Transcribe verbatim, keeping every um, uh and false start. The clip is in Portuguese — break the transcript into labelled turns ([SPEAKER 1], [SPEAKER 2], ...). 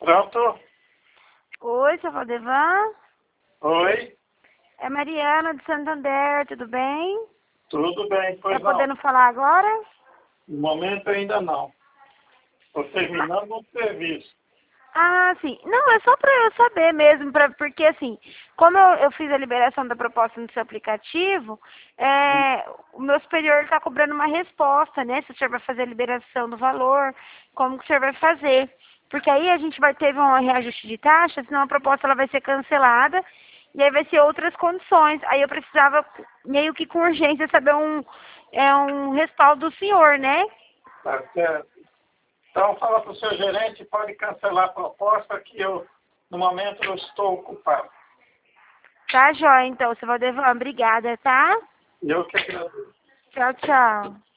[SPEAKER 1] Pronto?
[SPEAKER 2] Oi, seu Valdevan.
[SPEAKER 1] Oi?
[SPEAKER 2] É Mariana de Santander, tudo bem?
[SPEAKER 1] Tudo bem, pois
[SPEAKER 2] Tá
[SPEAKER 1] não.
[SPEAKER 2] podendo falar agora?
[SPEAKER 1] No momento ainda não. Estou terminando o serviço.
[SPEAKER 2] Ah, sim. Não, é só pra eu saber mesmo, pra, porque assim, como eu, eu fiz a liberação da proposta no seu aplicativo, é, o meu superior está cobrando uma resposta, né? Se o senhor vai fazer a liberação do valor, como que o senhor vai fazer. Porque aí a gente vai ter um reajuste de taxa, senão a proposta ela vai ser cancelada e aí vai ser outras condições. Aí eu precisava, meio que com urgência, saber um, é, um respaldo do senhor, né?
[SPEAKER 1] Tá certo. Então fala para o seu gerente, pode cancelar a proposta que eu, no momento, eu estou ocupado.
[SPEAKER 2] Tá, jóia, então, seu Valdevan. Obrigada, tá?
[SPEAKER 1] Eu que agradeço.
[SPEAKER 2] Tchau, tchau.